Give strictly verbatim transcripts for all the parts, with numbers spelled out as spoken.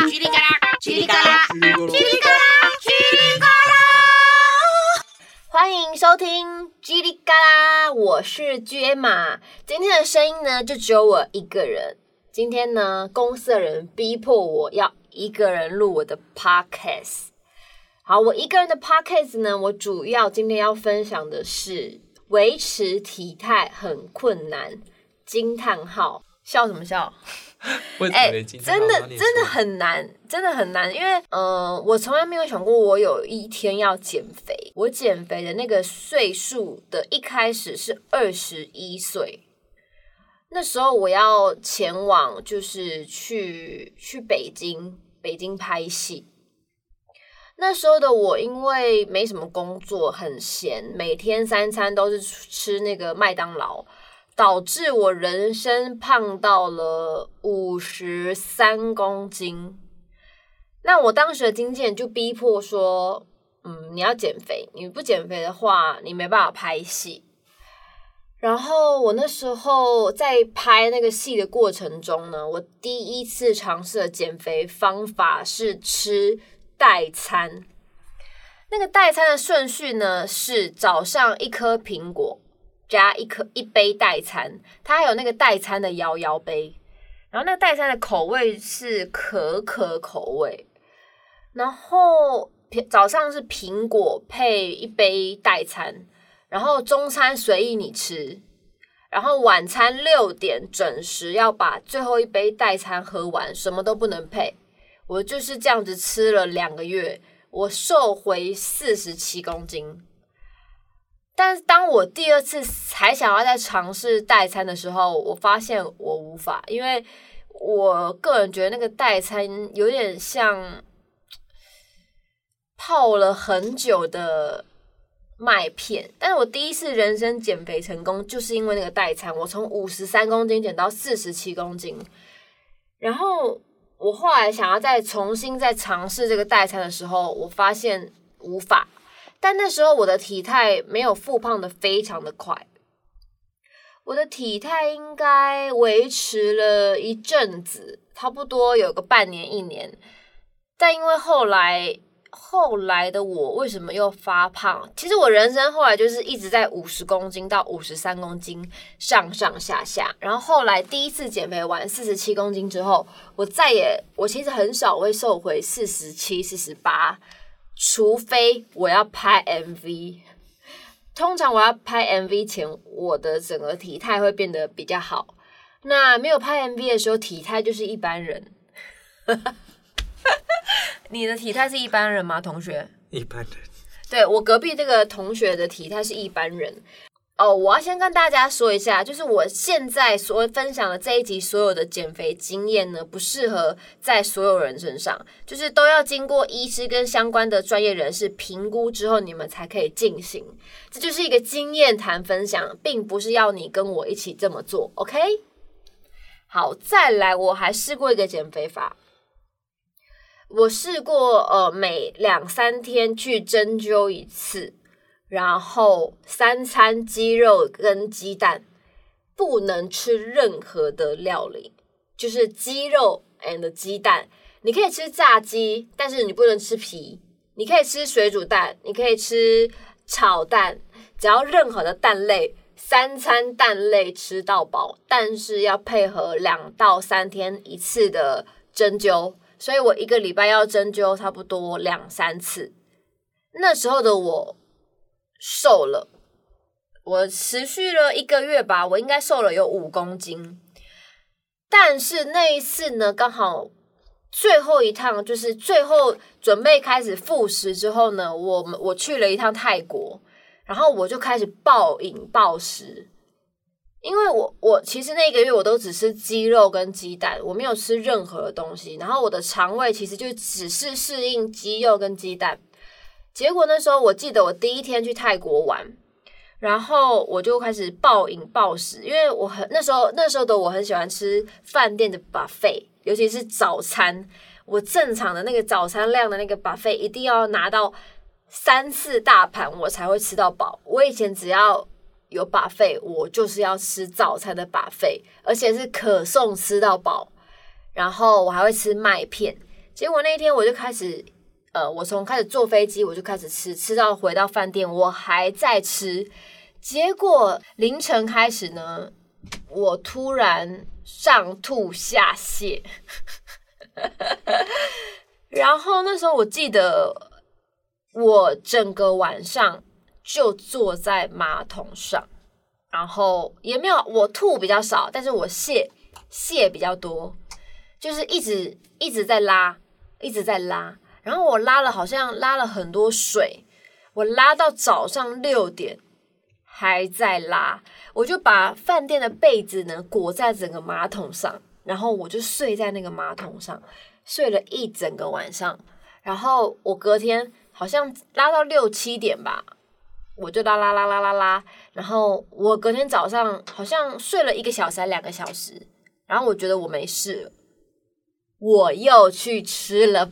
叽里嘎啦，叽里嘎啦，叽里嘎啦，叽里嘎啦。欢迎收听叽里嘎啦，我是 G Emma。今天的声音呢，就只有我一个人。今天呢，公司的人逼迫我要一个人录我的 podcast。好，我一个人的 podcast 呢，我主要今天要分享的是维持体态很困难，惊叹号！笑什么笑？哎、欸，真的真的很难，真的很难，因为呃，我从来没有想过我有一天要减肥。我减肥的那个岁数的一开始是二十一岁，那时候我要前往就是去去北京，北京拍戏。那时候的我因为没什么工作，很闲，每天三餐都是吃那个麦当劳。导致我人生胖到了五十三公斤。那我当时的经纪人就逼迫说，嗯，你要减肥，你不减肥的话，你没办法拍戏。然后我那时候在拍那个戏的过程中呢，我第一次尝试的减肥方法是吃代餐。那个代餐的顺序呢，是早上一颗苹果。加一颗一杯代餐，它还有那个代餐的摇摇杯，然后那个代餐的口味是可可口味，然后早上是苹果配一杯代餐，然后中餐随意你吃，然后晚餐六点准时要把最后一杯代餐喝完，什么都不能配。我就是这样子吃了两个月，我瘦回四十七公斤。但是当我第二次还想要再尝试代餐的时候，我发现我无法，因为我个人觉得那个代餐有点像泡了很久的麦片。但是我第一次人生减肥成功，就是因为那个代餐，我从五十三公斤减到四十七公斤。然后我后来想要再重新再尝试这个代餐的时候，我发现无法。但那时候我的体态没有复胖的非常的快，我的体态应该维持了一阵子，差不多有个半年一年。但因为后来后来的我为什么又发胖？其实我人生后来就是一直在五十公斤到五十三公斤上上下下，然后后来第一次减肥完四十七公斤之后，我再也我其实很少会瘦回四十七、四十八。除非我要拍 M V， 通常我要拍 M V 前，我的整个体态会变得比较好。那没有拍 M V 的时候，体态就是一般人。你的体态是一般人吗，同学？ 一般人。 对，我隔壁这个同学的体态是一般人。哦，我要先跟大家说一下，就是我现在所分享的这一集所有的减肥经验呢，不适合在所有人身上，就是都要经过医师跟相关的专业人士评估之后，你们才可以进行。这就是一个经验谈分享，并不是要你跟我一起这么做 ，OK？ 好，再来，我还试过一个减肥法，我试过呃每两三天去针灸一次。然后三餐鸡肉跟鸡蛋，不能吃任何的料理，就是鸡肉 and 鸡蛋。你可以吃炸鸡，但是你不能吃皮。你可以吃水煮蛋，你可以吃炒蛋，只要任何的蛋类，三餐蛋类吃到饱，但是要配合两到三天一次的针灸。所以我一个礼拜要针灸差不多两三次。那时候的我瘦了，我持续了一个月吧，我应该瘦了有五公斤。但是那一次呢，刚好最后一趟，就是最后准备开始复食之后呢，我我去了一趟泰国，然后我就开始暴饮暴食。因为我我其实那一个月我都只吃鸡肉跟鸡蛋，我没有吃任何的东西，然后我的肠胃其实就只是适应鸡肉跟鸡蛋。结果那时候我记得我第一天去泰国玩，然后我就开始暴饮暴食，因为我很那时候那时候的我很喜欢吃饭店的 buffet， 尤其是早餐，我正常的那个早餐量的那个 buffet 一定要拿到三四大盘我才会吃到饱。我以前只要有 buffet， 我就是要吃早餐的 buffet， 而且是可颂吃到饱，然后我还会吃麦片。 结果那一天我就开始，呃，我从开始坐飞机我就开始吃，吃到回到饭店我还在吃。结果凌晨开始呢，我突然上吐下泻，然后那时候我记得我整个晚上就坐在马桶上，然后也没有我吐比较少，但是我泻泻比较多，就是一直一直在拉，一直在拉，然后我拉了好像拉了很多水，我拉到早上六点。还在拉，我就把饭店的被子呢裹在整个马桶上，然后我就睡在那个马桶上，睡了一整个晚上。然后我隔天好像拉到六七点吧，我就拉拉拉拉拉拉，然后我隔天早上好像睡了一个小时还两个小时，然后我觉得我没事了，我又去吃了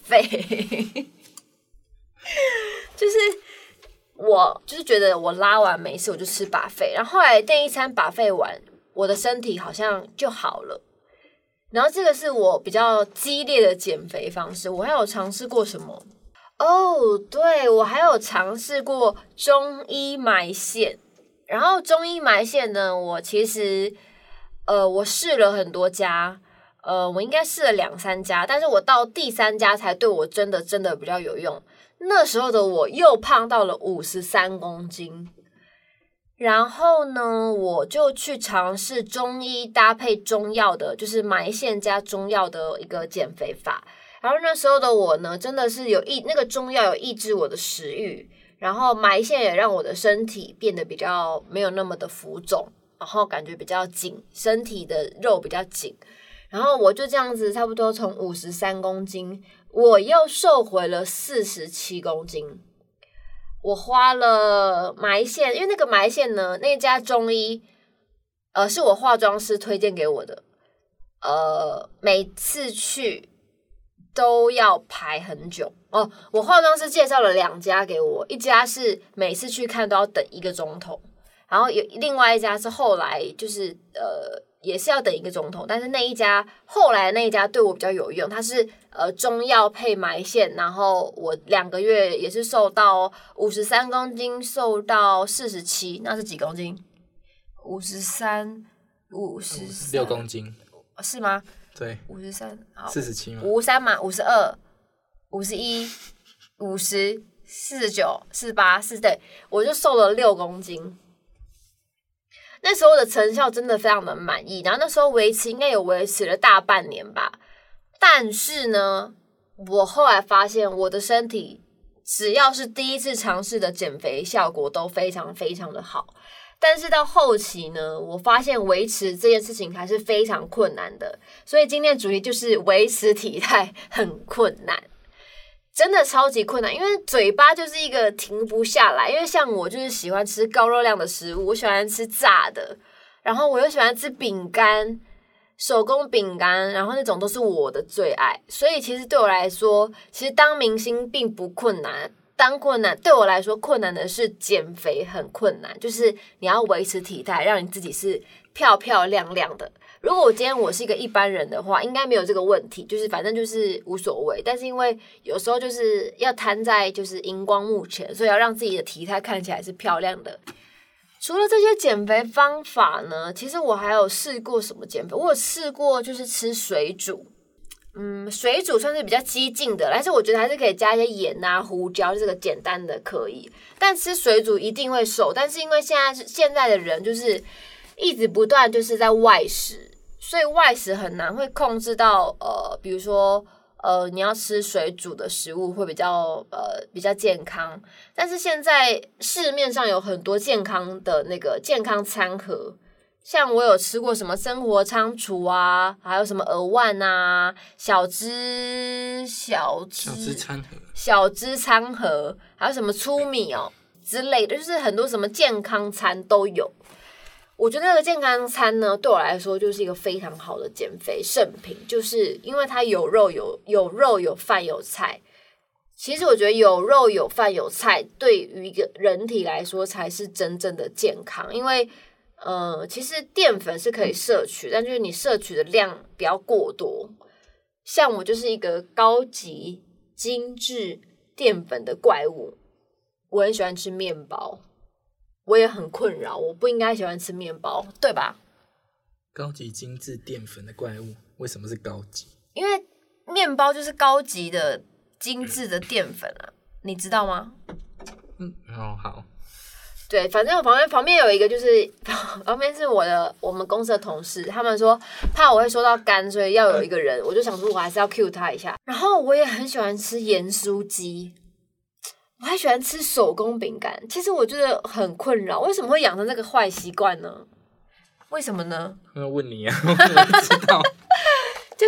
buffet 就是。我就是觉得我拉完没事，我就吃 buffet， 然后后来那一餐 buffet 完，我的身体好像就好了。然后这个是我比较激烈的减肥方式。我还有尝试过什么？哦，对，我还有尝试过中医埋线。然后中医埋线呢，我其实呃我试了很多家，呃我应该试了两三家，但是我到第三家才对我真的真的比较有用。那时候的我又胖到了五十三公斤，然后呢，我就去尝试中医搭配中药的，就是埋线加中药的一个减肥法。然后那时候的我呢，真的是有抑那个中药有抑制我的食欲，然后埋线也让我的身体变得比较没有那么的浮肿，然后感觉比较紧，身体的肉比较紧。然后我就这样子，差不多从五十三公斤。我又瘦回了四十七公斤，我花了埋线，因为那个埋线呢，那家中医，呃，是我化妆师推荐给我的，呃，每次去都要排很久哦。我化妆师介绍了两家给我，一家是每次去看都要等一个钟头，然后有另外一家是后来就是呃。也是要等一个钟头，但是那一家后来那一家对我比较有用，它是呃中药配埋线，然后我两个月也是瘦到五十三公斤，瘦到四十七，那是几公斤？五十三，五十六公斤， 是吗？ 对， 五十三，好， 四十七嘛， 五十三嘛，五十二，五十一，五十，四十九，四十八，四对，我就瘦了六公斤。那时候的成效真的非常的满意，然后那时候维持应该有维持了大半年吧。但是呢，我后来发现我的身体只要是第一次尝试的减肥效果都非常非常的好，但是到后期呢，我发现维持这件事情还是非常困难的。所以今天的主题就是维持体态很困难。真的超级困难，因为嘴巴就是一个停不下来。因为像我就是喜欢吃高热量的食物，我喜欢吃炸的，然后我又喜欢吃饼干，手工饼干，然后那种都是我的最爱。所以其实对我来说，其实当明星并不困难，当困难对我来说困难的是减肥很困难，就是你要维持体态，让你自己是漂漂亮亮的。如果我今天我是一个一般人的话，应该没有这个问题，就是反正就是无所谓。但是因为有时候就是要摊在就是荧光幕前，所以要让自己的体态看起来是漂亮的。除了这些减肥方法呢，其实我还有试过什么减肥？我有试过就是吃水煮，嗯，水煮算是比较激进的，但是我觉得还是可以加一些盐啊、胡椒，这个简单的可以。但吃水煮一定会瘦，但是因为现在现在的人就是一直不断就是在外食。所以外食很难会控制到呃，比如说呃，你要吃水煮的食物会比较呃比较健康，但是现在市面上有很多健康的那个健康餐盒，像我有吃过什么生活仓储啊，还有什么鹅丸啊、小只小只小只餐盒、 小只餐盒，还有什么粗米哦之类的，就是很多什么健康餐都有。我觉得那个健康餐呢，对我来说就是一个非常好的减肥圣品，就是因为它有肉有有肉有饭有菜。其实我觉得有肉有饭有菜，对于一个人体来说才是真正的健康。因为呃，其实淀粉是可以摄取，但就是你摄取的量不要过多。 像我就是一个高级精致淀粉的怪物，我很喜欢吃面包，我也很困扰，我不应该喜欢吃面包，对吧？ 高级精致淀粉的怪物，为什么是高级？ 因为面包就是高级的精致的淀粉啊，你知道吗？ 嗯，哦，好。 对，反正我旁边旁边有一个，就是旁边是我的我们公司的同事，他们说怕我会说到干，所以要有一个人，我就想说我还是要 cue 他一下。然后我也很喜欢吃盐酥鸡，我还喜欢吃手工饼干。其实我觉得很困扰，为什么会养成这个坏习惯呢？为什么呢？ 我问你啊，我不知道。 就是，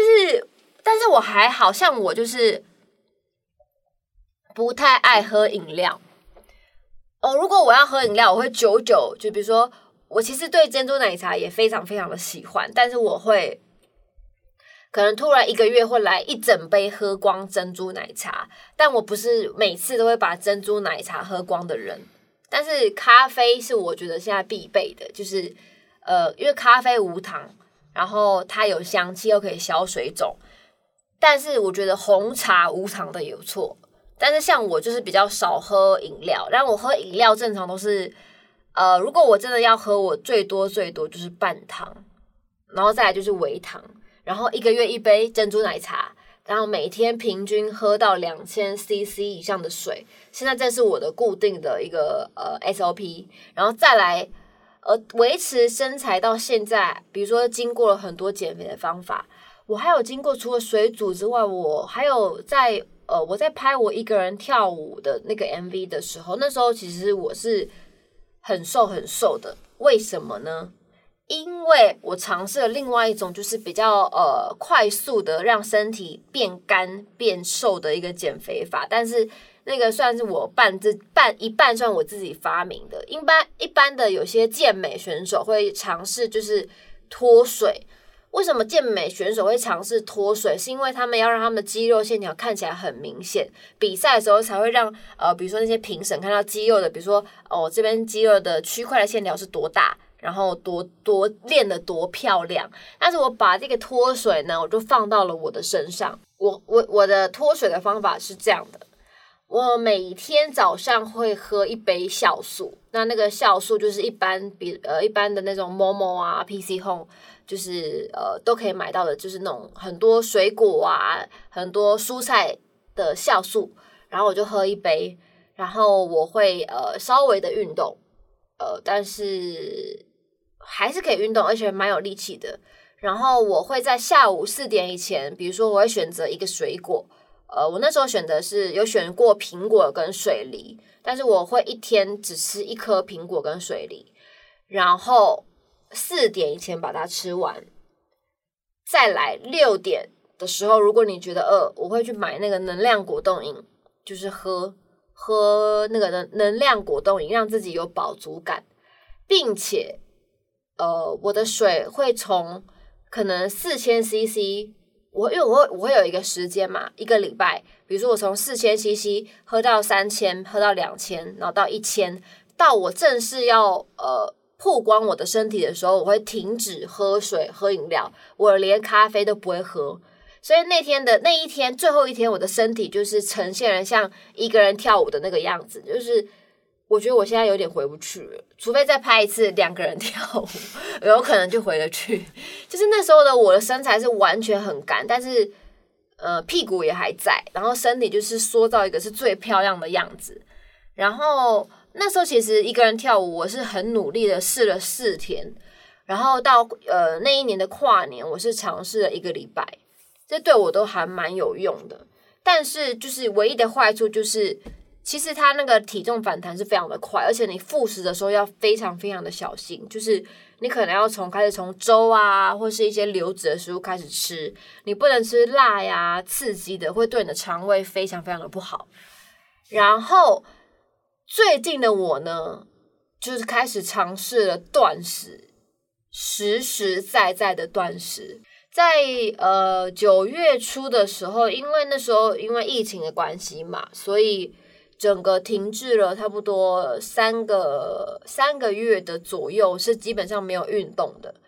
但是我还好像我就是不太爱喝饮料。哦，如果我要喝饮料，我会久久，就比如说，我其实对珍珠奶茶也非常非常的喜欢，但是我会可能突然一个月会来一整杯喝光珍珠奶茶，但我不是每次都会把珍珠奶茶喝光的人。但是咖啡是我觉得现在必备的，就是呃，因为咖啡无糖，然后它有香气又可以消水肿，但是我觉得红茶无糖的有错。但是像我就是比较少喝饮料，然后我喝饮料正常都是，呃，如果我真的要喝，我最多最多就是半糖，然后再来就是微糖，然后一个月一杯珍珠奶茶，然后每天平均喝到两千 C C 以上的水，现在这是我的固定的一个呃 S O P， 然后再来呃维持身材到现在，比如说经过了很多减肥的方法，我还有经过除了水煮之外，我还有在。呃，我在拍我一个人跳舞的那个 M V 的时候，那时候其实我是很瘦很瘦的。为什么呢？因为我尝试了另外一种，就是比较呃快速的让身体变干变瘦的一个减肥法，但是那个算是我半自半一半算我自己发明的。一般一般的有些健美选手会尝试就是脱水。为什么健美选手会尝试脱水？是因为他们要让他们的肌肉线条看起来很明显，比赛的时候才会让呃，比如说那些评审看到肌肉的，比如说哦这边肌肉的区块的线条是多大，然后多多练得多漂亮。但是我把这个脱水呢，我就放到了我的身上。我我我的脱水的方法是这样的，我每天早上会喝一杯酵素，那那个酵素就是一般比呃一般的那种 Momo 啊 P C Home。就是呃都可以买到的，就是那种很多水果啊，很多蔬菜的酵素，然后我就喝一杯，然后我会呃稍微的运动，呃但是还是可以运动，而且蛮有力气的。然后我会在下午四点以前，比如说我会选择一个水果，呃我那时候选的是有选过苹果跟水梨，但是我会一天只吃一颗苹果跟水梨，然后四点以前把它吃完，再来六点的时候，如果你觉得饿，我会去买那个能量果冻饮，就是喝喝那个能能量果冻饮，让自己有饱足感，并且呃，我的水会从可能四千 C C， 我因为我会我会有一个时间嘛，一个礼拜，比如说我从四千 C C 喝到三千，喝到两千，然后到一千，到我正式要呃。曝光我的身体的时候，我会停止喝水喝饮料，我连咖啡都不会喝。所以那天的那一天最后一天，我的身体就是呈现了像一个人跳舞的那个样子，就是我觉得我现在有点回不去了，除非再拍一次两个人跳舞，有可能就回得去。就是那时候的我的身材是完全很干，但是呃屁股也还在，然后身体就是塑造一个是最漂亮的样子，然后。那时候其实一个人跳舞，我是很努力的试了四天，然后到呃那一年的跨年，我是尝试了一个礼拜，这对我都还蛮有用的。但是就是唯一的坏处就是，其实它那个体重反弹是非常的快，而且你复食的时候要非常非常的小心，就是你可能要从开始从粥啊，或是一些流质的食物开始吃，你不能吃辣呀、刺激的，会对你的肠胃非常非常的不好。然后。最近的我呢，就是开始尝试了断食，实实在在的断食。在呃九月初的时候，因为那时候因为疫情的关系嘛，所以整个停滞了差不多三个三个月的左右，是基本上没有运动的。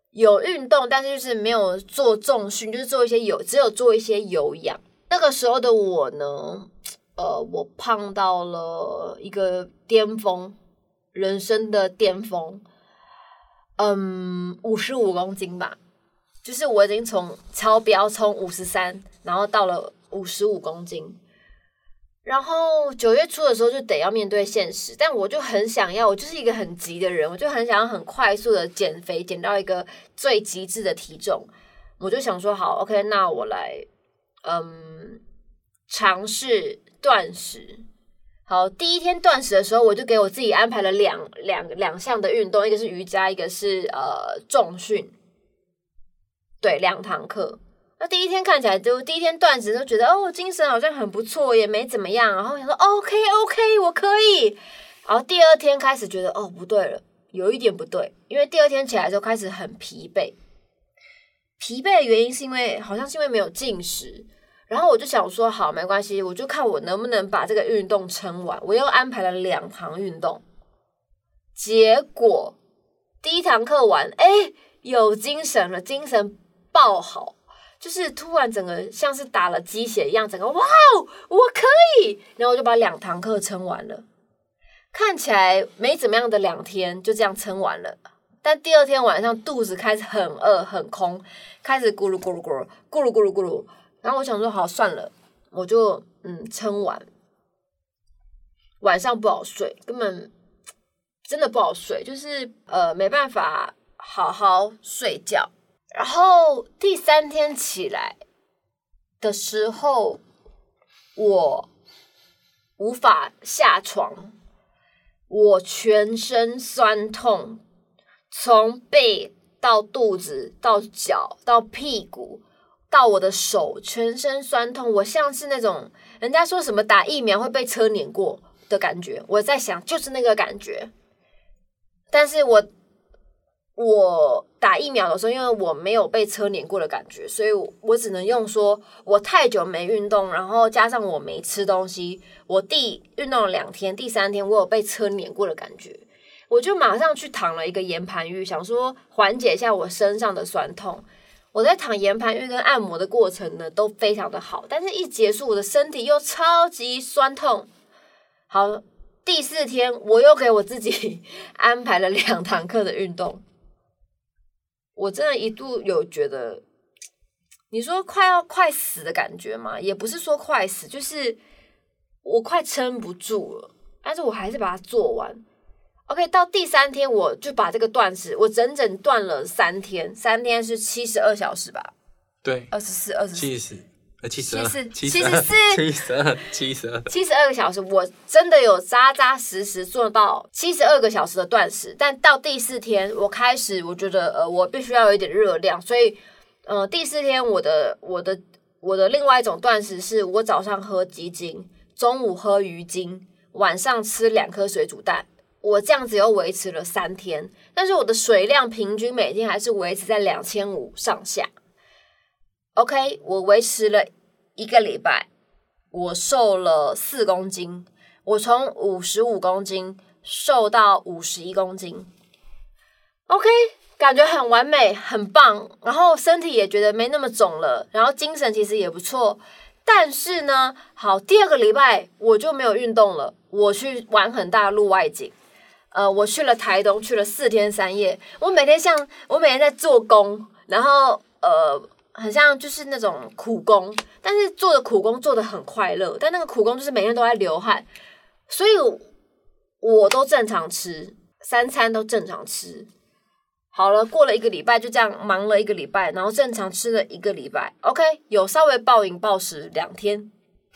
有运动，但是就是没有做重训，就是做一些有只有做一些有氧。那个时候的我呢，呃，我胖到了一个巅峰，人生的巅峰，嗯，五十五公斤吧，就是我已经从超标从五十三，然后到了五十五公斤。然后九月初的时候就得要面对现实，但我就很想要，我就是一个很急的人，我就很想要很快速的减肥，减到一个最极致的体重。我就想说，好 ，OK， 那我来，嗯，尝试断食。好，第一天断食的时候，我就给我自己安排了两两两项的运动，一个是瑜伽，一个是呃重训，对，两堂课。那第一天看起来就第一天断食就觉得哦精神好像很不错，也没怎么样，然后想说 OK OK 我可以，然后第二天开始觉得哦不对了，有一点不对，因为第二天起来就开始很疲惫，疲惫的原因是因为好像是因为没有进食，然后我就想说好没关系，我就看我能不能把这个运动撑完，我又安排了两堂运动，结果第一堂课完，哎有精神了，精神爆好。就是突然整个像是打了鸡血一样，整个哇哦，我可以！然后我就把两堂课撑完了，看起来没怎么样的两天就这样撑完了。但第二天晚上肚子开始很饿很空，开始咕噜咕噜咕噜咕噜咕噜咕噜，然后我想说好算了，我就嗯撑完。晚上不好睡，根本真的不好睡，就是呃没办法好好睡觉。然后第三天起来的时候，我无法下床，我全身酸痛，从背到肚子到脚到屁股到我的手，全身酸痛，我像是那种人家说什么打疫苗会被车碾过的感觉，我在想就是那个感觉，但是我我打疫苗的时候，因为我没有被车碾过的感觉，所以我只能用说我太久没运动，然后加上我没吃东西，我第运动了两天，第三天我有被车碾过的感觉，我就马上去躺了一个岩盘浴，想说缓解一下我身上的酸痛。我在躺岩盘浴跟按摩的过程呢都非常的好，但是一结束我的身体又超级酸痛。好，第四天我又给我自己安排了两堂课的运动。我真的一度有觉得，你说快要快死的感觉嘛，也不是说快死，就是我快撑不住了，但是我还是把它做完。OK， 到第三天我就把这个断食，我整整断了三天，三天是七十二小时吧？ 对， 二十四、二十四、 七十。呃，七十二， 七十四， 七十二，七十二， 七十二个小时，我真的有扎扎实实做到七十二个小时的断食。但到第四天，我开始我觉得，呃，我必须要有一点热量，所以，呃，第四天我的我的我的另外一种断食是，我早上喝鸡精，中午喝鱼精，晚上吃两颗水煮蛋。我这样子又维持了三天，但是我的水量平均每天还是维持在两千五上下。OK， 我维持了一个礼拜，我瘦了四公斤，我从五十五公斤瘦到五十一公斤。OK， 感觉很完美，很棒，然后身体也觉得没那么肿了，然后精神其实也不错。但是呢，好，第二个礼拜我就没有运动了，我去玩很大陆外景。呃，我去了台东，去了四天三夜。我每天像我每天在做工，然后呃。很像就是那种苦工，但是做的苦工做的很快乐，但那个苦工就是每天都在流汗，所以我都正常吃，三餐都正常吃。好了，过了一个礼拜就这样忙了一个礼拜，然后正常吃了一个礼拜 ，OK， 有稍微暴饮暴食两天，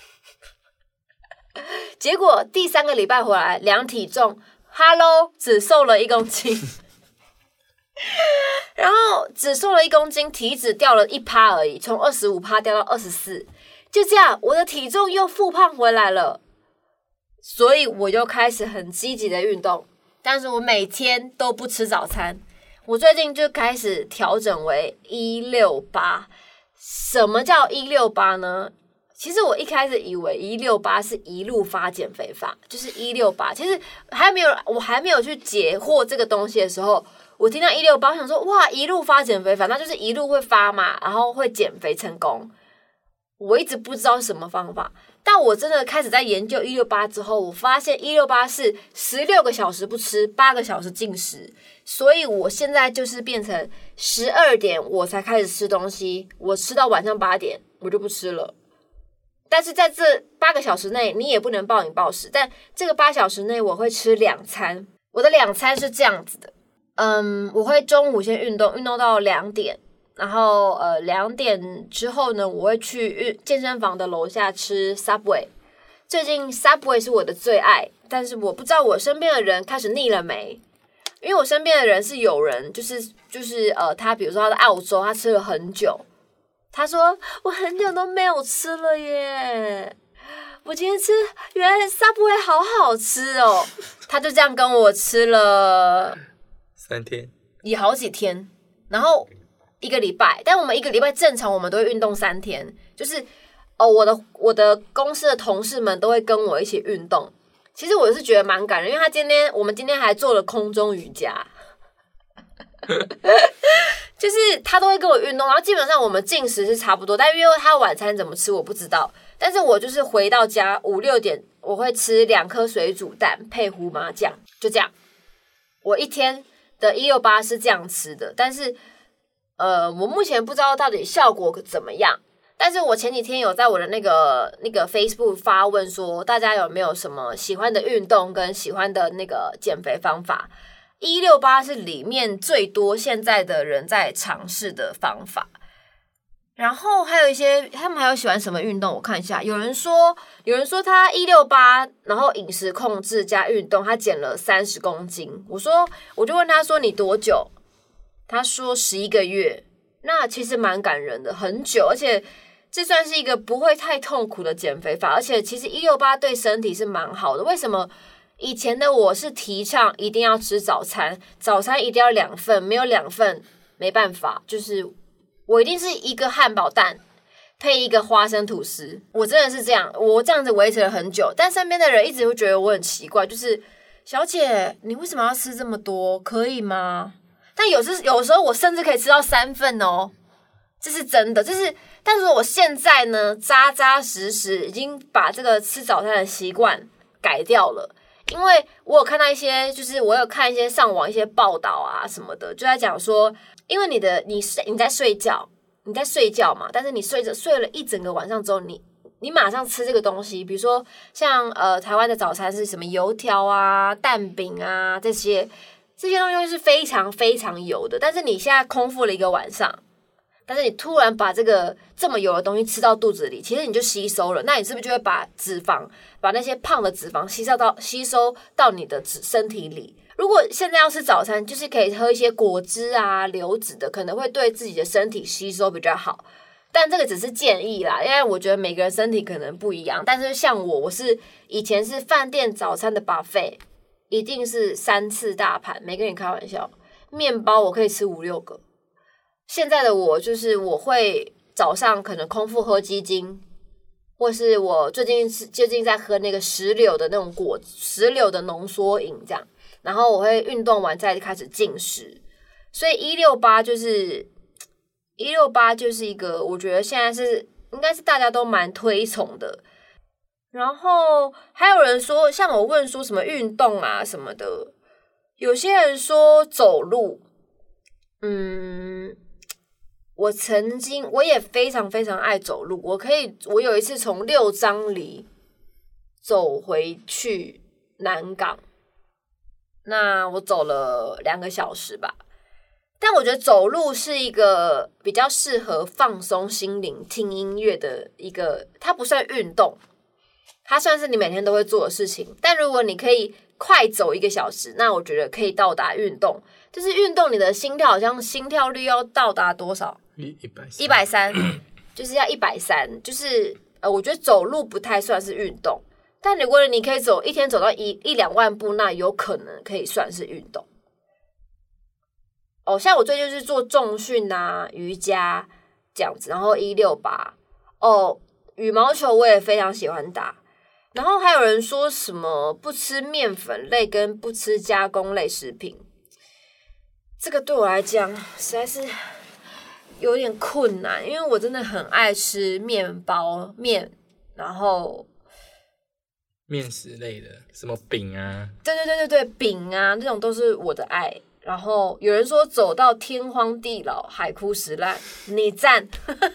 结果第三个礼拜回来量体重 ，Hello， 只瘦了一公斤。然后只瘦了一公斤，体脂掉了一趴而已，从二十五趴掉到二十四，就这样，我的体重又复胖回来了。所以我就开始很积极的运动，但是我每天都不吃早餐。我最近就开始调整为一六八。什么叫一六八呢？其实我一开始以为一六八是一路发减肥法，就是一六八。其实还没有，我还没有去解惑这个东西的时候。 我听到一六八，我想说哇，一路发减肥法，那就是一路会发嘛，然后会减肥成功。我一直不知道是什么方法，但我真的开始在研究一六八之后，我发现一六八是十六个小时不吃，八个小时进食，所以我现在就是变成十二点我才开始吃东西，我吃到晚上八点我就不吃了。但是在这八个小时内，你也不能暴饮暴食，但这个八小时内我会吃两餐，我的两餐是这样子的，嗯，我会中午先运动，运动到两点。然后呃，两点之后呢，我会去健身房的楼下吃 Subway。最近 Subway 是我的最爱，但是我不知道我身边的人开始腻了没？因为我身边的人是有人，就是就是呃，他比如说他在澳洲，他吃了很久，他说我很久都没有吃了耶，我今天吃，原来 Subway 好好吃哦，他就这样跟我吃了三天， 也好几天，然后。一个礼拜，但我们一个礼拜正常我们都会运动三天，就是哦，我的我的公司的同事们都会跟我一起运动。其实我是觉得蛮感人，因为他今天我们今天还做了空中瑜伽，就是他都会跟我运动，然后基本上我们进食是差不多，但因为他晚餐怎么吃我不知道，但是我就是回到家五六点我会吃两颗水煮蛋配胡麻酱，就这样。我一天的一六八是这样吃的，但是。呃，我目前不知道到底效果怎么样，但是我前几天有在我的那个那个 Facebook 发问说，大家有没有什么喜欢的运动跟喜欢的那个减肥方法？一六八是里面最多现在的人在尝试的方法。然后还有一些，他们还有喜欢什么运动？我看一下，有人说，有人说他一六八，然后饮食控制加运动，他减了三十公斤。我说，我就问他说，你多久？他说十一个月，那其实蛮感人的，很久，而且这算是一个不会太痛苦的减肥法，而且其实一六八对身体是蛮好的。为什么？以前的我是提倡一定要吃早餐，早餐一定要两份，没有两份没办法，就是我一定是一个汉堡蛋配一个花生吐司，我真的是这样，我这样子维持了很久，但身边的人一直会觉得我很奇怪，就是小姐，你为什么要吃这么多？可以吗？但有时有时候我甚至可以吃到三份哦，这是真的。就是，但是我现在呢，扎扎实实已经把这个吃早餐的习惯改掉了。因为我有看到一些，就是我有看一些上网一些报道啊什么的，就在讲说，因为你的你睡你在睡觉，你在睡觉嘛，但是你睡着睡了一整个晚上之后，你你马上吃这个东西，比如说像呃台湾的早餐是什么油条啊、蛋饼啊这些。这些东西是非常非常油的，但是你现在空腹了一个晚上，但是你突然把这个这么油的东西吃到肚子里，其实你就吸收了，那你是不是就会把脂肪，把那些胖的脂肪吸收到吸收到你的身体里？如果现在要吃早餐，就是可以喝一些果汁啊、流质的，可能会对自己的身体吸收比较好。但这个只是建议啦，因为我觉得每个人身体可能不一样。但是像我，我是以前是饭店早餐的 buffet。一定是三次大盘，没跟你开玩笑。面包我可以吃五六个。现在的我就是我会早上可能空腹喝鸡精，或是我最近最近在喝那个石榴的那种果石榴的浓缩饮这样。然后我会运动完再开始进食，所以一六八就是一六八就是一个我觉得现在是应该是大家都蛮推崇的。然后还有人说，像我问说什么运动啊什么的，有些人说走路。嗯，我曾经我也非常非常爱走路，我可以，我有一次从六张犁走回去南港，那我走了两个小时吧。但我觉得走路是一个比较适合放松心灵、听音乐的一个，它不算运动。它算是你每天都会做的事情，但如果你可以快走一个小时，那我觉得可以到达运动。就是运动，你的心跳好像心跳率要到达多少？ 一百一百三，就是要一百三。就是呃，我觉得走路不太算是运动，但如果你可以走一天走到一一两万步，那有可能可以算是运动。哦，像我最近就是做重训啊、瑜伽这样子，然后一六八哦，羽毛球我也非常喜欢打。然后还有人说什么不吃面粉类跟不吃加工类食品， 这个对我来讲实在是有点困难，因为我真的很爱吃面包面，然后面食类的，什么饼啊， 对对对对对，饼啊，这种都是我的爱。然后有人说走到天荒地老，海枯石烂，你赞。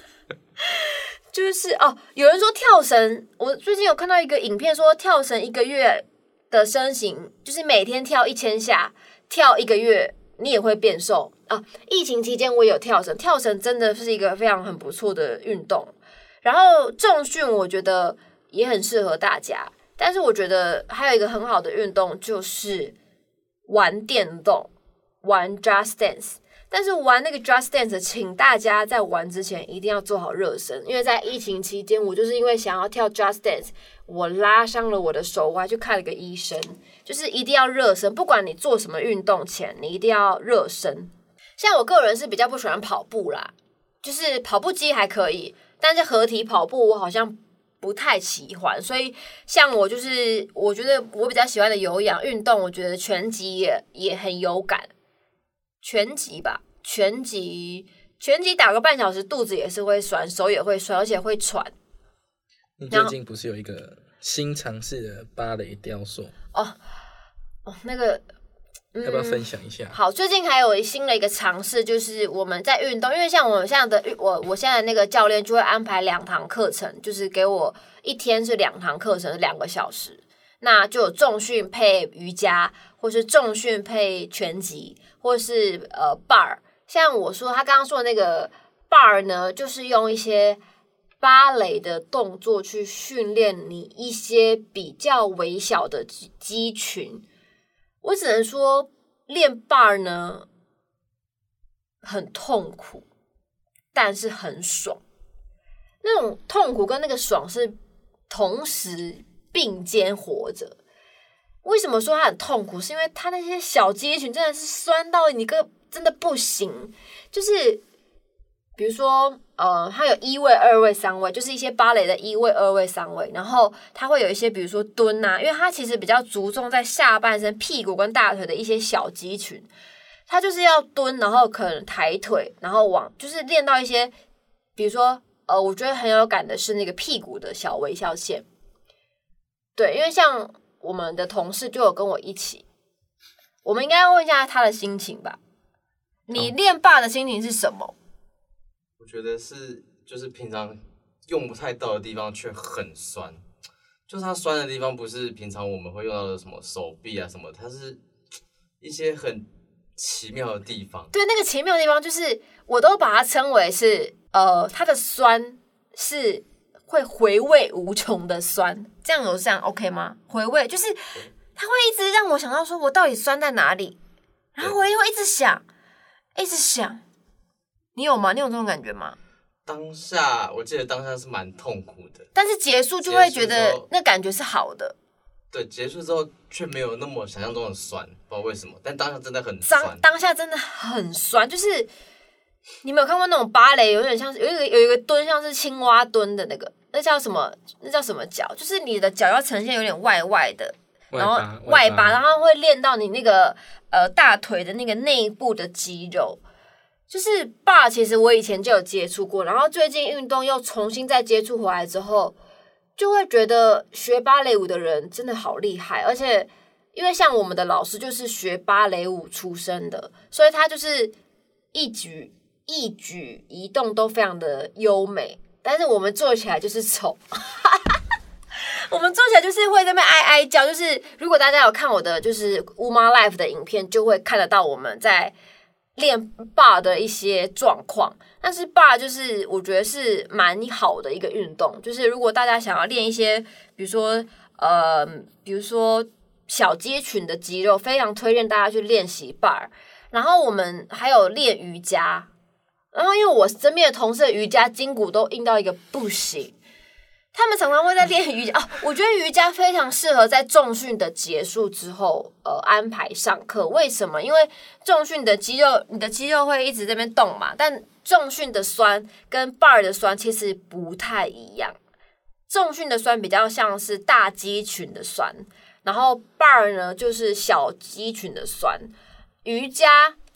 就是哦，有人说跳绳，我最近有看到一个影片说跳绳一个月的身形，就是每天跳一千下，跳一个月你也会变瘦啊。疫情期间我也有跳绳，跳绳真的是一个非常很不错的运动。然后重训我觉得也很适合大家，但是我觉得还有一个很好的运动就是玩电动，玩 Just Dance。但是玩那个 Just Dance， 请大家在玩之前一定要做好热身，因为在疫情期间，我就是因为想要跳 Just Dance， 我拉伤了我的手，我还去看了个医生。就是一定要热身，不管你做什么运动前，你一定要热身。像我个人是比较不喜欢跑步啦，就是跑步机还可以，但是合体跑步我好像不太喜欢。所以像我就是我觉得我比较喜欢的有氧运动，我觉得拳击也也很有感。拳击吧，拳击，拳击打个半小时，肚子也是会酸，手也会酸，而且会喘。 你最近不是有一个新尝试的芭蕾雕塑？ 哦哦，那个、 嗯、要不要分享一下？ 好，最近还有新的一个尝试，就是我们在运动，因为像我们现在的我，我现在那个教练就会安排两堂课程，就是给我一天是两堂课程，两个小时。那就有重训配瑜伽，或是重训配拳击，或是呃 bar。像我说他刚刚说的那个 bar 呢，就是用一些芭蕾的动作去训练你一些比较微小的肌群。我只能说练 bar 呢很痛苦，但是很爽。那种痛苦跟那个爽是同时并肩活着。为什么说它很痛苦？是因为它那些小肌群真的是酸到你个真的不行。就是比如说呃，它有一位、二位、三位，就是一些芭蕾的一位、二位、三位，然后它会有一些比如说蹲啊，因为它其实比较注重在下半身屁股跟大腿的一些小肌群，它就是要蹲，然后可能抬腿，然后往就是练到一些比如说呃，我觉得很有感的是那个屁股的小微笑线。对，因为像我们的同事就有跟我一起，我们应该要问一下他的心情吧。你练霸的心情是什么？ 我觉得是，就是平常用不太到的地方却很酸，就是它酸的地方不是平常我们会用到的什么手臂啊什么，它是一些很奇妙的地方。 对，那个奇妙的地方就是我都把它称为是呃，它的酸是会回味无穷的酸，这样有这样 OK 吗？回味就是它会一直让我想到说我到底酸在哪里，然后我也会一直想一直想。你有吗？你有这种感觉吗？ 当下我记得当下是蛮痛苦的，但是结束就会觉得那感觉是好的。 对，结束之后却没有那么想象中的酸，不知道为什么，但当下真的很酸。 当当下真的很酸，就是你没有看过那种芭蕾，有点像是有一个有一个蹲像是青蛙蹲的那个，那叫什么？那叫什么脚？就是你的脚要呈现有点外外的，然后外八，然后会练到你那个呃大腿的那个内部的肌肉。就是爸，其实我以前就有接触过，然后最近运动又重新再接触回来之后，就会觉得学芭蕾舞的人真的好厉害，而且因为像我们的老师就是学芭蕾舞出身的，所以他就是一举一举一动都非常的优美，但是我们做起来就是丑。我们做起来就是会在那边哀哀叫，就是如果大家有看我的就是乌妈 Life 的影片，就会看得到我们在练 bar 的一些状况。但是 bar 就是我觉得是蛮好的一个运动，就是如果大家想要练一些比如说呃比如说小肌群的肌肉，非常推荐大家去练习 bar。 然后我们还有练瑜伽，然后因为我身边的同事的瑜伽筋骨都硬到一个不行，他们常常会在练瑜伽、哦、我觉得瑜伽非常适合在重训的结束之后呃安排上课。为什么？因为重训的肌肉，你的肌肉会一直在那边动嘛，但重训的酸跟 bar 的酸其实不太一样。重训的酸比较像是大肌群的酸，然后 bar 呢就是小肌群的酸。瑜伽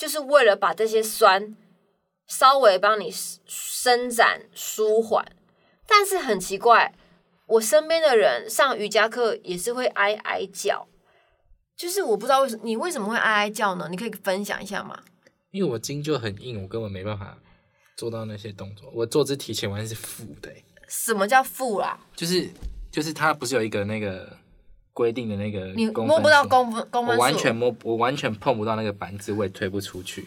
就是为了把这些酸稍微帮你伸展舒缓。但是很奇怪，我身边的人上瑜伽课也是会哀哀叫，就是我不知道为什么你为什么会哀哀叫呢？你可以分享一下吗？ 因为我筋就很硬，我根本没办法做到那些动作。我坐姿体前弯是负的、欸。 什么叫负啦？ 就是就是它不是有一个那个规定的那个你公分数， 摸不到公分公分数， 我完全摸，我完全碰不到那个板子，我也推不出去。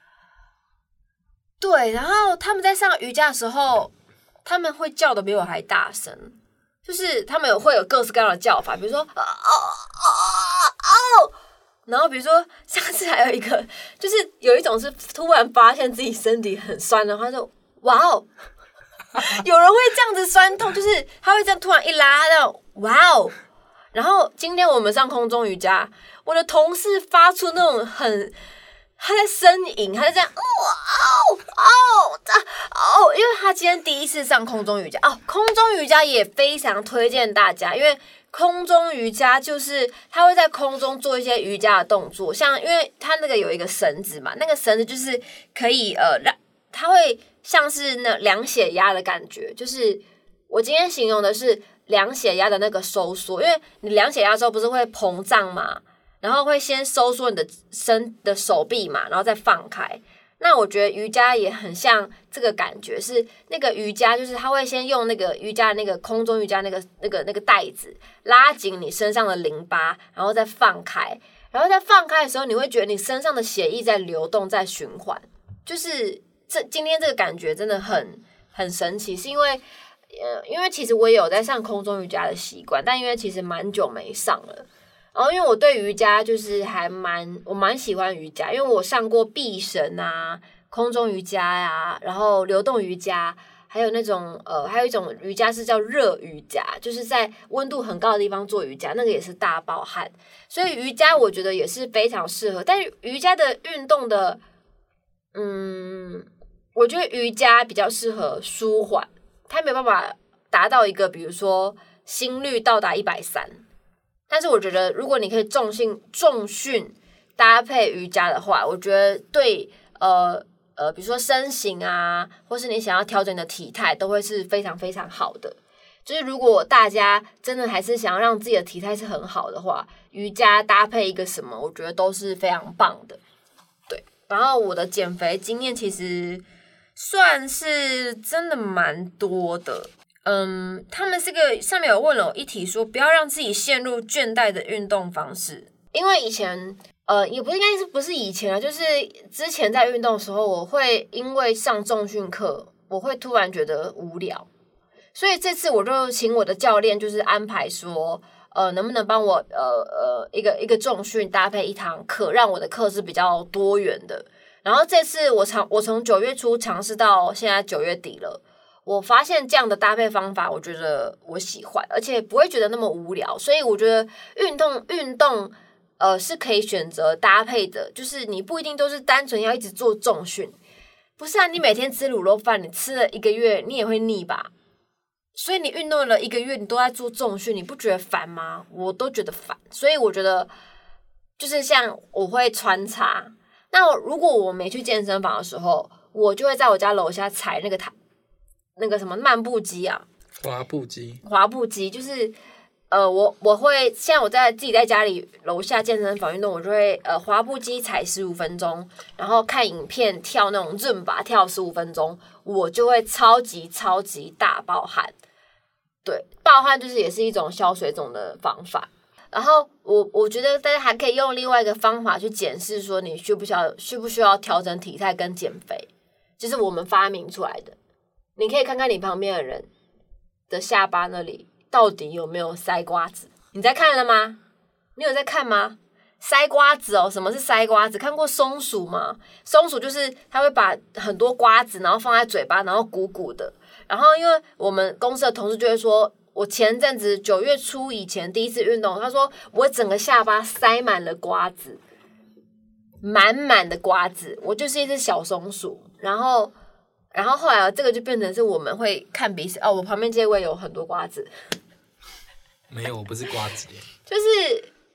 对，然后他们在上瑜伽的时候，他们会叫的比我还大声，就是他们有会有各式各样的叫法，比如说啊啊啊啊，然后比如说上次还有一个，就是有一种是突然发现自己身体很酸的话，就哇哦，有人会这样子酸痛，就是他会这样突然一拉，那种哇哦。然后今天我们上空中瑜伽，我的同事发出那种很。他在呻吟，他在这样，哦哦哦哦，因为他今天第一次上空中瑜伽哦，空中瑜伽也非常推荐大家，因为空中瑜伽就是他会在空中做一些瑜伽的动作，像因为他那个有一个绳子嘛，那个绳子就是可以呃让他会像是那量血压的感觉，就是我今天形容的是量血压的那个收缩，因为你量血压的时候不是会膨胀吗？然后会先收缩你的身的手臂嘛，然后再放开。那我觉得瑜伽也很像这个感觉，是那个瑜伽，就是他会先用那个瑜伽那个空中瑜伽那个那个那个带子拉紧你身上的淋巴，然后再放开。然后在放开的时候，你会觉得你身上的血液在流动，在循环。就是这今天这个感觉真的很很神奇，是因为呃，因为其实我也有在上空中瑜伽的习惯，但因为其实蛮久没上了。然后因为我对瑜伽就是还蛮我蛮喜欢瑜伽，因为我上过臂绳啊、空中瑜伽呀、啊，然后流动瑜伽，还有那种呃，还有一种瑜伽是叫热瑜伽，就是在温度很高的地方做瑜伽，那个也是大爆汗。所以瑜伽我觉得也是非常适合，但是瑜伽的运动的，嗯，我觉得瑜伽比较适合舒缓，它没有办法达到一个比如说心率到达一百三。但是我觉得，如果你可以重训重训搭配瑜伽的话，我觉得对呃呃，比如说身形啊，或是你想要调整你的体态，都会是非常非常好的。就是如果大家真的还是想要让自己的体态是很好的话，瑜伽搭配一个什么，我觉得都是非常棒的。对，然后我的减肥经验其实算是真的蛮多的。嗯，他们这个上面有问了我一题说，不要让自己陷入倦怠的运动方式。因为以前，呃，也不是应该是不是以前啊，就是之前在运动的时候，我会因为上重训课，我会突然觉得无聊，所以这次我就请我的教练就是安排说，呃，能不能帮我呃呃一个一个重训搭配一堂课，让我的课是比较多元的。然后这次我尝我从九月初尝试到现在九月底了。我发现这样的搭配方法，我觉得我喜欢，而且不会觉得那么无聊，所以我觉得运动运动呃是可以选择搭配的，就是你不一定都是单纯要一直做重训，不是啊？你每天吃卤肉饭，你吃了一个月，你也会腻吧？所以你运动了一个月，你都在做重训，你不觉得烦吗？我都觉得烦，所以我觉得就是像我会穿插，那如果我没去健身房的时候，我就会在我家楼下踩那个台。那个什么漫步机啊， 滑步机， 滑步机就是，呃，我我会现在我在自己在家里楼下健身房运动，我就会呃滑步机踩十五分钟，然后看影片跳那种润吧跳十五分钟，我就会超级超级大爆汗。对，爆汗就是也是一种消水肿的方法。然后我我觉得大家还可以用另外一个方法去检视说你需不需要需不需要调整体态跟减肥，就是我们发明出来的。你可以看看你旁边的人的下巴那里到底有没有塞瓜子？你在看了吗？你有在看吗？塞瓜子哦，什么是塞瓜子？看过松鼠吗？松鼠就是它会把很多瓜子，然后放在嘴巴，然后鼓鼓的。然后因为我们公司的同事就会说，我前阵子九月初以前第一次运动，他说我整个下巴塞满了瓜子，满满的瓜子，我就是一只小松鼠。然后。然后后来这个就变成是我们会看彼此哦，我旁边这位有很多瓜子， 没有，我不是瓜子耶， 就是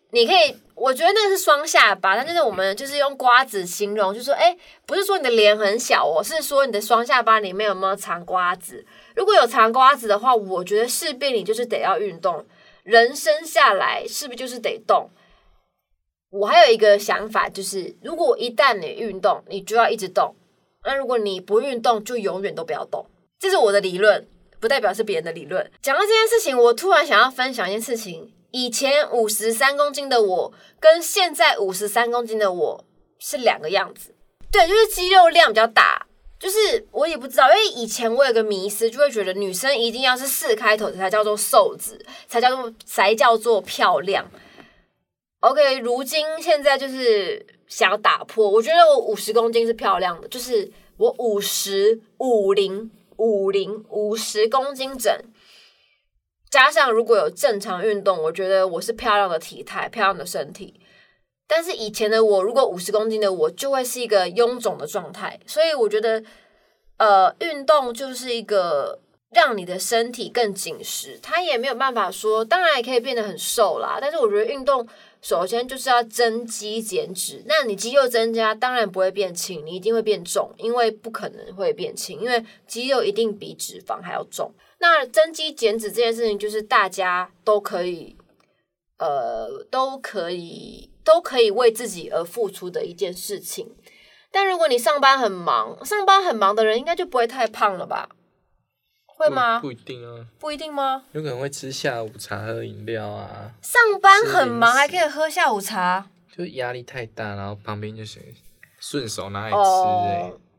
你可以，我觉得那个是双下巴，但就是我们就是用瓜子形容，就说，哎，不是说你的脸很小哦，是说你的双下巴里面有没有藏瓜子？如果有藏瓜子的话，我觉得势必你就是得要运动。人生下来是不是就是得动？我还有一个想法，就是如果一旦你运动，你就要一直动；那如果你不运动，就永远都不要动。这是我的理论，不代表是别人的理论。讲到这件事情，我突然想要分享一件事情。以前五十三公斤的我跟现在五十三公斤的我是两个样子。对，就是肌肉量比较大。就是我也不知道，因为以前我有个迷思，就会觉得女生一定要是四开头才叫做瘦子，才叫做才叫做漂亮。OK， 如今现在就是想要打破，我觉得我五十公斤是漂亮的，就是我五十五零五零五十公斤整，加上如果有正常运动，我觉得我是漂亮的体态，漂亮的身体。但是以前的我，如果五十公斤的我，就会是一个臃肿的状态。所以我觉得，呃，运动就是一个让你的身体更紧实。它也没有办法说，当然也可以变得很瘦啦。但是我觉得运动首先就是要增肌减脂。那你肌肉增加，当然不会变轻，你一定会变重，因为不可能会变轻，因为肌肉一定比脂肪还要重。那增肌减脂这件事情，就是大家都可以，呃，都可以。都可以为自己而付出的一件事情。但如果你上班很忙，上班很忙的人应该就不会太胖了吧？会吗？ 不, 不一定啊。 不一定吗？ 有可能会吃下午茶、喝饮料啊。 上班很忙还可以喝下午茶？ 就压力太大，然后旁边就是顺手拿来吃哎、欸。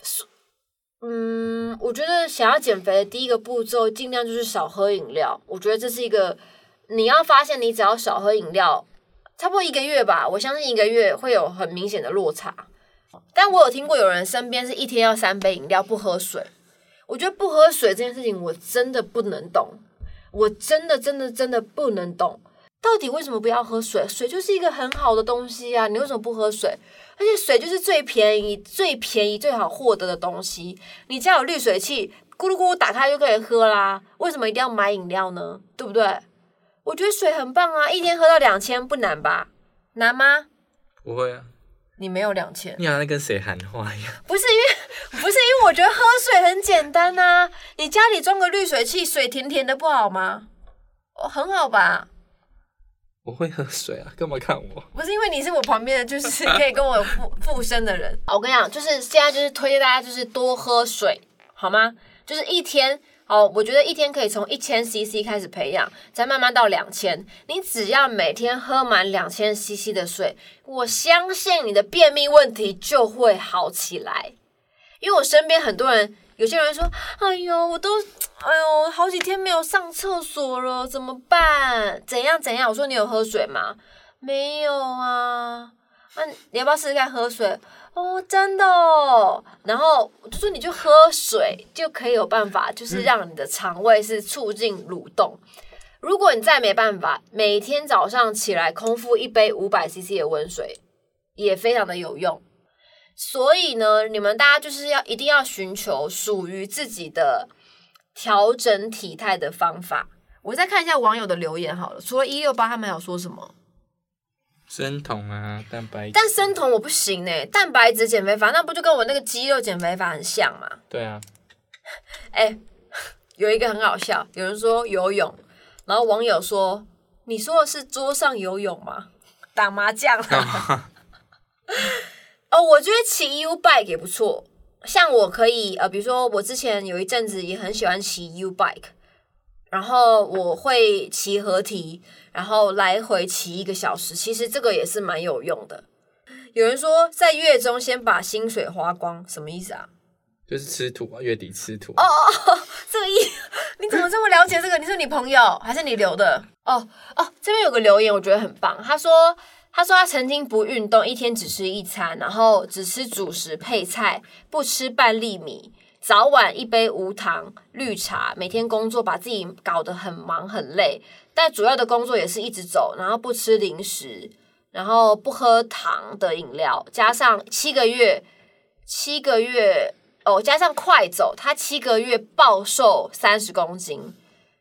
嗯，我觉得想要减肥的第一个步骤，尽量就是少喝饮料。我觉得这是一个，你要发现你只要少喝饮料。差不多一个月吧，我相信一个月会有很明显的落差。但我有听过有人身边是一天要三杯饮料不喝水，我觉得不喝水这件事情我真的不能懂，我真的真的真的不能懂，到底为什么不要喝水？水就是一个很好的东西啊，你为什么不喝水？而且水就是最便宜、最便宜、最好获得的东西。你家有滤水器，咕噜咕噜打开就可以喝啦，为什么一定要买饮料呢？对不对？我觉得水很棒啊，一天喝到两千不难吧？难吗？ 不会啊， 你没有两千， 你好像跟谁喊话一样。 不是因为，不是因为我觉得喝水很简单啊。你家里装个滤水器，水甜甜的不好吗？哦，很好吧？ 我会喝水啊，干嘛看我？ 不是因为你是我旁边的，就是可以跟我附附身的人。我跟你讲，就是现在就是推荐大家就是多喝水，好吗？就是一天。好，我觉得一天可以从一千 C C 开始培养，再慢慢到两千。你只要每天喝满两千 C C 的水，我相信你的便秘问题就会好起来。因为我身边很多人，有些人说：“哎呦，我都哎呦好几天没有上厕所了，怎么办？怎样怎样？”我说：“你有喝水吗？”没有啊。那、啊、你要不要试试看喝水？哦，真的哦。然后我就说你就喝水就可以有办法，就是让你的肠胃是促进蠕动。如果你再没办法，每天早上起来空腹一杯五百 C C 的温水，也非常的有用。所以呢，你们大家就是要一定要寻求属于自己的调整体态的方法。我再看一下网友的留言好了，除了一六八，他们还有说什么？ 生酮啊，蛋白质。 但生酮我不行欸，蛋白质减肥法那不就跟我那个肌肉减肥法很像吗？ 对啊。 哎、欸，有一个很好笑，有人说游泳，然后网友说：“你说的是桌上游泳吗？打麻将啊？”哦，我觉得骑 U bike 也不错。像我可以呃，比如说我之前有一阵子也很喜欢骑 U bike， 然后我会骑合体。然后来回骑一个小时，其实这个也是蛮有用的。有人说在月中先把薪水花光，什么意思啊？ 就是吃土啊，月底吃土。 哦哦哦，这个意，你怎么这么了解这个？你是你朋友还是你留的？哦哦，这边有个留言我觉得很棒，他说他说他曾经不运动，一天只吃一餐，然后只吃主食配菜，不吃半粒米。早晚一杯无糖绿茶，每天工作把自己搞得很忙很累，但主要的工作也是一直走，然后不吃零食，然后不喝糖的饮料，加上七个月，七个月哦，加上快走，他七个月暴瘦三十公斤，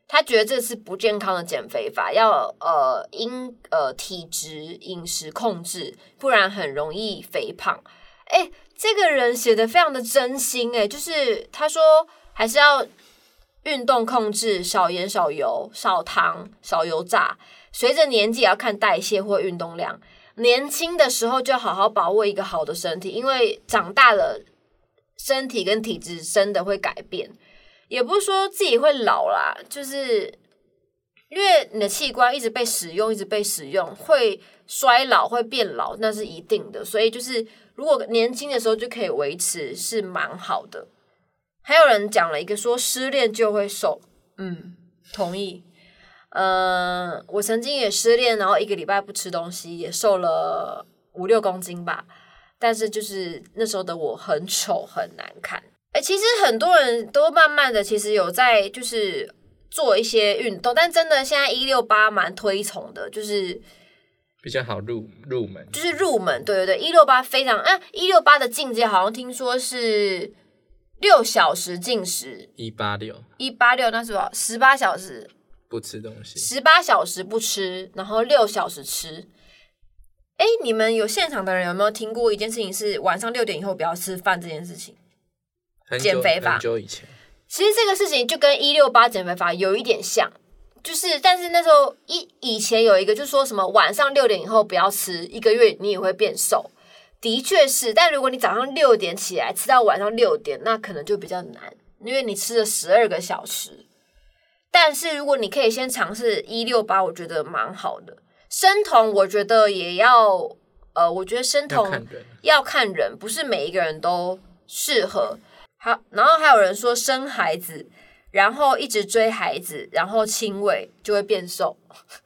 他觉得这是不健康的减肥法，要呃因呃体质饮食控制，不然很容易肥胖。哎，这个人写的非常的真心哎，就是他说还是要运动控制，少盐少油少糖少油炸，随着年纪也要看代谢或运动量。年轻的时候就好好把握一个好的身体，因为长大了身体跟体质真的会改变。也不是说自己会老啦，就是因为你的器官一直被使用，一直被使用，会衰老，会变老，那是一定的。所以就是如果年轻的时候就可以维持，是蛮好的。还有人讲了一个说失恋就会瘦，嗯，同意。呃，我曾经也失恋，然后一个礼拜不吃东西，也瘦了五六公斤吧。但是就是那时候的我很丑，很难看。哎、欸，其实很多人都慢慢的，其实有在就是做一些运动，但真的现在一六八蛮推崇的，就是比较好入入门， 就是入门，对对对，一六八非常啊，一六八的境界好像听说是六小时进食， 一八六， 一八六那是吧？十八小时不吃东西， 十八小时不吃，然后六小时吃。哎，你们有现场的人有没有听过一件事情是晚上六点以后不要吃饭这件事情？减肥法， 很久以前， 其实这个事情就跟一六八减肥法有一点像，就是但是那时候以以前有一个就说什么晚上六点以后不要吃，一个月你也会变瘦，的确是，但如果你早上六点起来吃到晚上六点，那可能就比较难，因为你吃了十二个小时。但是如果你可以先尝试一六八，我觉得蛮好的。生酮我觉得也要，呃，我觉得生酮要看人， 要看人，不是每一个人都适合。好，然后还有人说生孩子，然后一直追孩子，然后亲喂就会变瘦。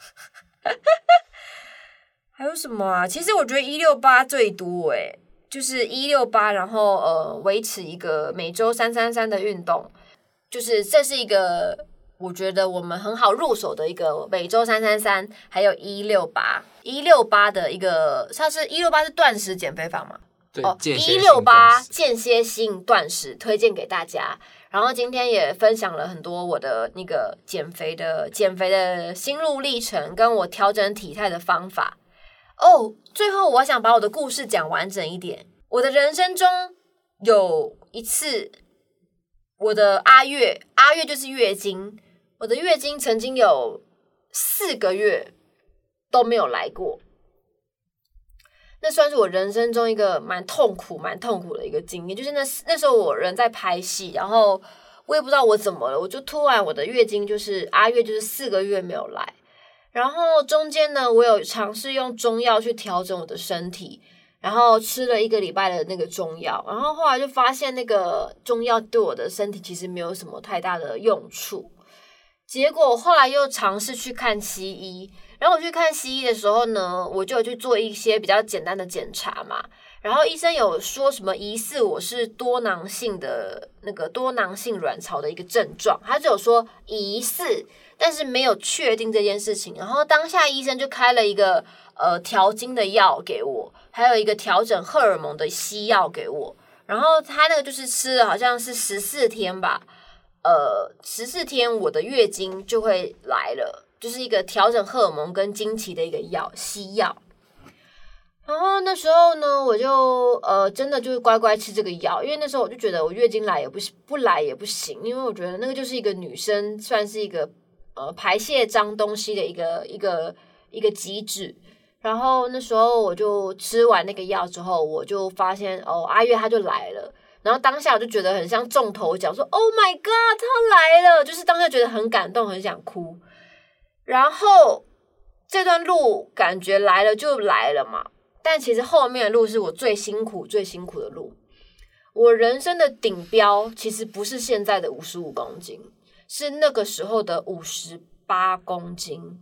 还有什么啊？其实我觉得一六八最多诶、欸，就是一六八，然后呃维持一个每周三三三的运动，就是这是一个我觉得我们很好入手的一个每周三三三，还有一六八，一六八的一个，它是一六八是断食减肥法吗？ 哦， 一六八间歇性断食推荐给大家。然后今天也分享了很多我的那个减肥的减肥的心路历程，跟我调整体态的方法。哦，最后我想把我的故事讲完整一点。我的人生中有一次，我的阿月，阿月就是月经，我的月经曾经有四个月都没有来过。那算是我人生中一个蛮痛苦、蛮痛苦的一个经验。就是那那时候我人在拍戏，然后我也不知道我怎么了，我就突然我的月经就是阿月就是四个月没有来，然后中间呢，我有尝试用中药去调整我的身体，然后吃了一个礼拜的那个中药，然后后来就发现那个中药对我的身体其实没有什么太大的用处。结果后来又尝试去看西医，然后我去看西医的时候呢，我就有去做一些比较简单的检查嘛，然后医生有说什么疑似我是多囊性的那个多囊性卵巢的一个症状，他就有说疑似，但是没有确定这件事情。然后当下医生就开了一个呃调经的药给我，还有一个调整荷尔蒙的西药给我，然后他那个就是吃了好像是十四天吧。呃，十四天我的月经就会来了，就是一个调整荷尔蒙跟经期的一个药，西药。然后那时候呢，我就呃真的就是乖乖吃这个药，因为那时候我就觉得我月经来也不不来也不行，因为我觉得那个就是一个女生算是一个呃排泄脏东西的一个一个一个机制。然后那时候我就吃完那个药之后，我就发现哦，阿月她就来了。然后当下我就觉得很像中头奖，说 Oh my God， 他来了，就是当下觉得很感动，很想哭。然后这段路感觉来了就来了嘛，但其实后面的路是我最辛苦、最辛苦的路。我人生的顶标其实不是现在的五十五公斤，是那个时候的五十八公斤。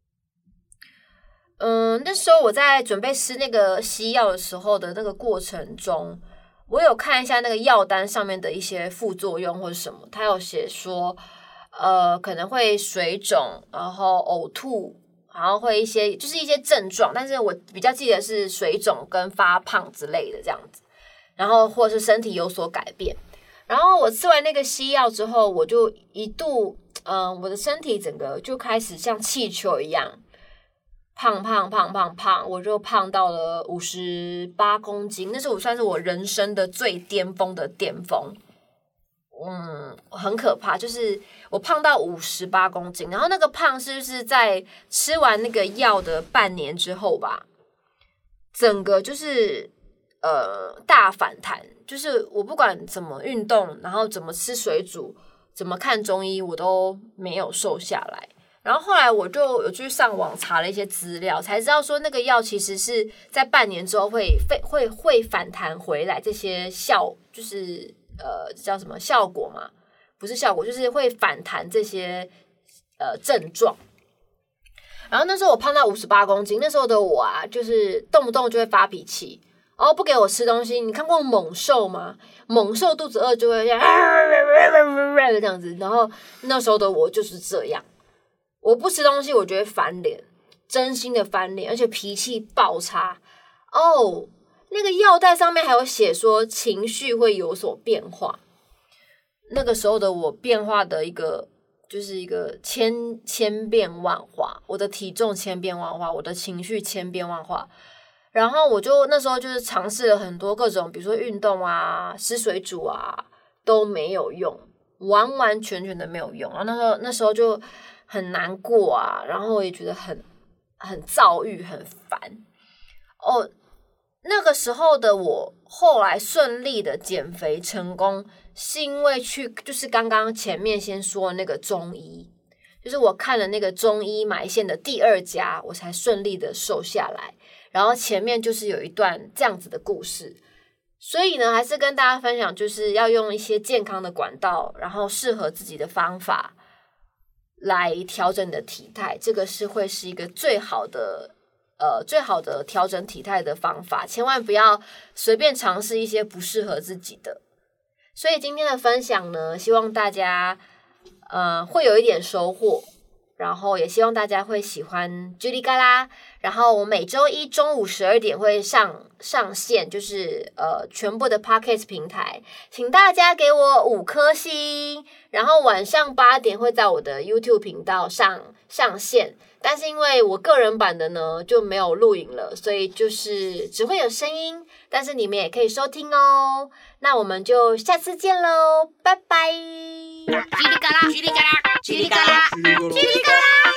嗯，那时候我在准备吃那个西药的时候的那个过程中，我有看一下那个药单上面的一些副作用或者什么，他有写说，呃，可能会水肿，然后呕吐，然后会一些就是一些症状，但是我比较记得是水肿跟发胖之类的这样子，然后或是身体有所改变。然后我吃完那个西药之后，我就一度嗯，我的身体整个就开始像气球一样胖胖胖胖胖，我就胖到了五十八公斤，那是我算是我人生的最巅峰的巅峰。嗯，很可怕，就是我胖到五十八公斤，然后那个胖是不是在吃完那个药的半年之后吧，整个就是呃大反弹，就是我不管怎么运动，然后怎么吃水煮，怎么看中医，我都没有瘦下来。然后后来我就有去上网查了一些资料，才知道说那个药其实是在半年之后会会会反弹回来，这些效就是呃叫什么效果嘛？不是效果，就是会反弹这些呃症状。然后那时候我胖到五十八公斤，那时候的我啊，就是动不动就会发脾气，然后不给我吃东西。你看过猛兽吗？猛兽肚子饿就会这样这样子，然后那时候的我就是这样。我不吃东西，我就会翻脸，真心的翻脸，而且脾气爆差。哦，那个药袋上面还有写说情绪会有所变化。那个时候的我变化的一个就是一个千千变万化，我的体重千变万化，我的情绪千变万化。然后我就那时候就是尝试了很多各种，比如说运动啊、吃水煮啊，都没有用，完完全全的没有用。然后那时候那时候就很难过啊，然后我也觉得很很躁郁，很烦。哦，那个时候的我后来顺利的减肥成功，是因为去就是刚刚前面先说的那个中医，就是我看了那个中医埋线的第二家，我才顺利的瘦下来。然后前面就是有一段这样子的故事，所以呢，还是跟大家分享，就是要用一些健康的管道，然后适合自己的方法来调整你的体态，这个是会是一个最好的呃最好的调整体态的方法，千万不要随便尝试一些不适合自己的。所以今天的分享呢，希望大家呃会有一点收获，然后也希望大家会喜欢叽里嘎啦。然后我每周一中午十二点会上上线，就是呃全部的 Podcast 平台，请大家给我五颗星。然后晚上八点会在我的 YouTube 频道上上线，但是因为我个人版的呢就没有录影了，所以就是只会有声音，但是你们也可以收听哦。那我们就下次见喽，拜拜！叽里嘎啦，叽里嘎啦，叽里嘎啦，叽里嘎啦。